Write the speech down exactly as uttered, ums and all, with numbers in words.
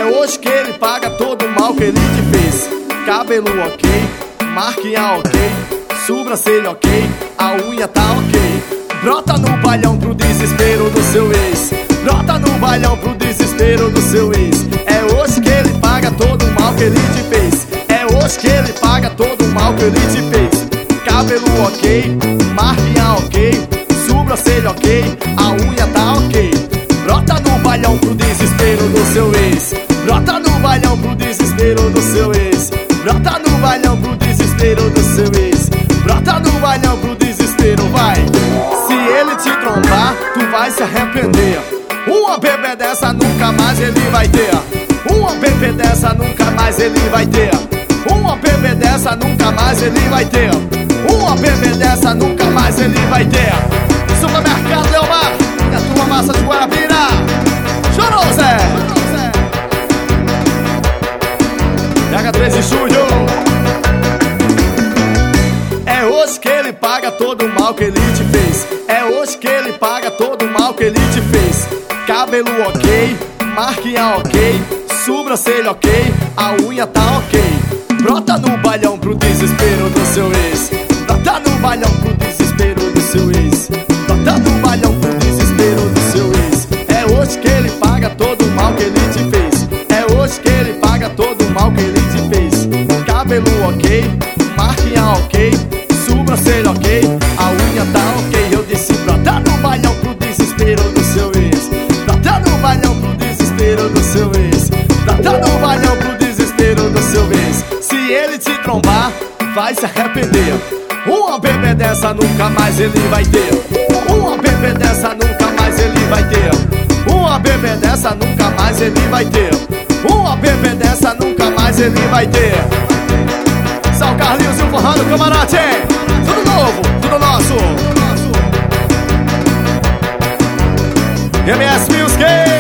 É hoje que ele paga todo o mal que ele te fez. Cabelo ok, marquinha ok, sobrancelha ok, a unha tá ok. Brota no bailão pro desespero do seu ex. Brota no bailão pro desespero do seu ex. É hoje que ele paga todo o mal que ele te fez. É hoje que ele paga todo o mal que ele te fez. Cabelo ok, marquinha ok, sobrancelha ok, a unha tá ok. Brota no bailão pro desespero do seu ex. Brota no bailão pro desespero do seu ex. Brota no bailão pro desespero do seu ex. Brota no bailão pro desespero, vai. Se ele te trombar, tu vai se arrepender. Uma bebê dessa nunca mais ele vai ter. Uma bebê dessa nunca mais ele vai ter. Uma bebê dessa nunca mais ele vai ter. Uma bebê dessa nunca mais ele vai ter. Supermercado Leomar, e a tua massa de Guarabira. Chorou, Zé! Pega três Estúdio. É hoje que ele paga todo o mal que ele te fez. É hoje que ele paga todo o mal que ele te fez. Cabelo ok, marquinha ok, sobrancelha ok, a unha tá ok. Brota no bailão pro desespero do seu ex. Brota no bailão pro desespero do seu ex. Brota no bailão pro desespero do seu ex. É hoje que ele paga todo o mal que ele te fez. É hoje que ele paga todo o mal que ele te fez. Cabelo ok, marquinha ok, sobrancelha ok, a unha tá ok. Eu disse brota no bailão pro desespero do seu ex. Brota no bailão pro desespero do seu ex. Brota no bailão pro desespero do seu ex. Se ele te trombar, vai se arrepender. Uma bebê dessa nunca mais ele vai ter. Uma bebê dessa nunca mais ele vai ter. Uma bebê dessa nunca mais ele vai ter. Uma bebê dessa nunca mais ele vai ter. São Carlinhos e o forró do camarote. Tudo novo, tudo nosso. M S Music.